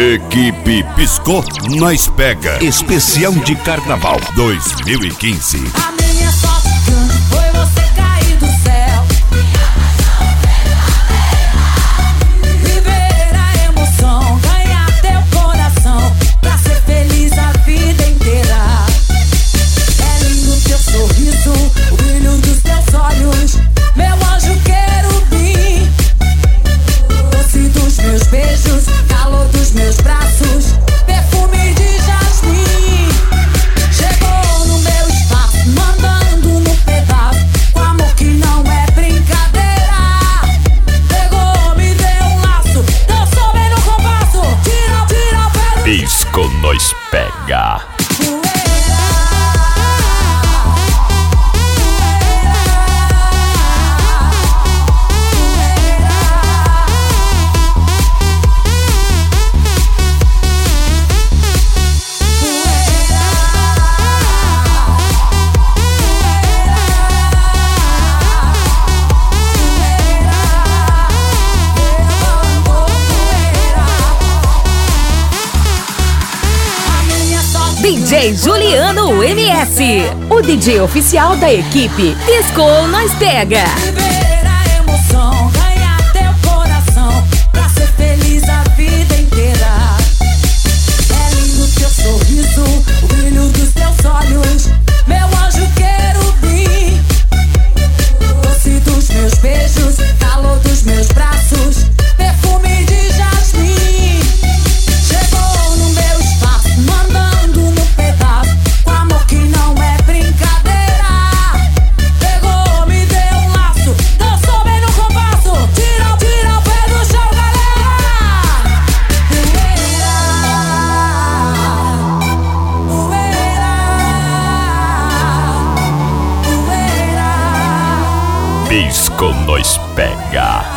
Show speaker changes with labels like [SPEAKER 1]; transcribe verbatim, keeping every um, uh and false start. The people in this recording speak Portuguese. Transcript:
[SPEAKER 1] Equipe Piscou, nós pega. Especial de Carnaval dois mil e quinze.
[SPEAKER 2] A minha sorte grande foi você cair do céu. Viver a emoção, ganhar teu coração, pra ser feliz a vida inteira. É lindo teu sorriso, o brilho dos teus olhos, meu anjo querubim. Doce dos meus beijos, calor dos meus braços, perfume de jasmim. Chegou no meu espaço, mandando no pedaço, com amor que não é brincadeira. Pegou, me deu um laço, dançou bem no compasso. Tira, tira o pé do
[SPEAKER 1] Pisco, nós pega.
[SPEAKER 3] D J Juliano M S, o D J oficial da equipe Piscou, nós pega.
[SPEAKER 2] Viver a emoção, ganhar teu coração, pra ser feliz a vida inteira. É lindo teu sorriso, o brilho dos teus olhos, meu anjo querubim. Doce dos meus beijos, calor dos meus braços, perfume de jasmim. Chegou no meu espaço, mandando no pedaço, com amor que não é brincadeira. Pegou, me deu um laço, dançou bem no compasso. Tira, tira o pé do chão, galera. Poeira, poeira, poeira.
[SPEAKER 1] Pisco, nós pega.